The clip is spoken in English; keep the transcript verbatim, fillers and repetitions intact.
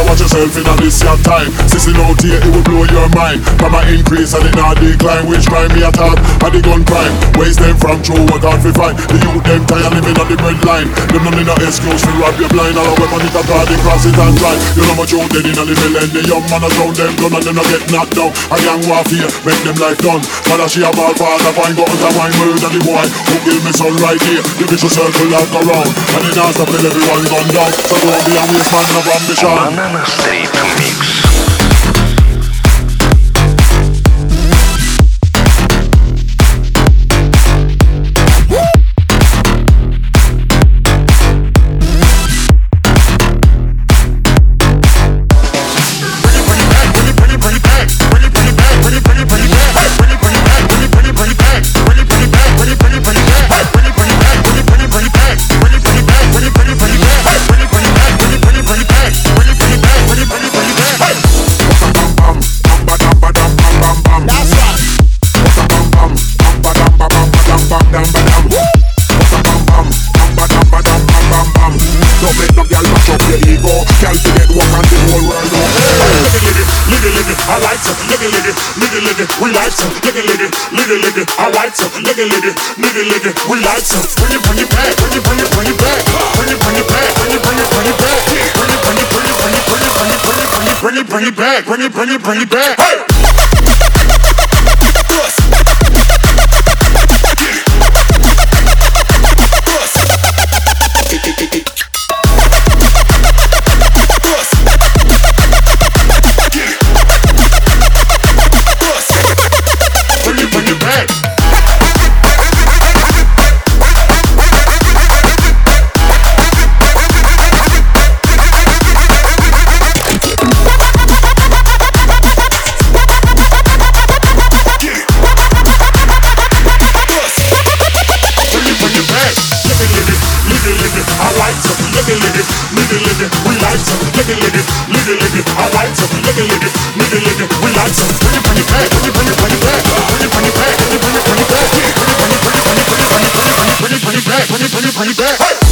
watch yourself in a this your time. Sissing out here, it will blow your mind. From a increase and it not decline. Which crime me attack? And the gun crime. Waste them from true, what can't we find? The youth them tired living on the bread line. Them none in no excuse to rob your blind. All a weapon it a guard, they cross it and try. You know much out dead in a little end. The young man around them gun and them no get knocked down. A gang warfare, make them life done. Father she a ball father, find guns and wine murder the boy who kill me son right here. The vicious circle that go round. And the dance up till everyone gone down. So don't be a waste man of ambition. Banana Street Mix. We like some, lick it, lick it, lick it, lick it. I like some, lick it, lick it, lick it, lick it. We like some. Bring it, bring it back, bring it, bring it, bring it back, bring it, bring it back, bring it, bring it, bring it back, bring it, bring it, bring it, bring it, bring it, bring it, bring it, bring it, bring it back, bring it, bring it, bring it back. Hey. Bring it back.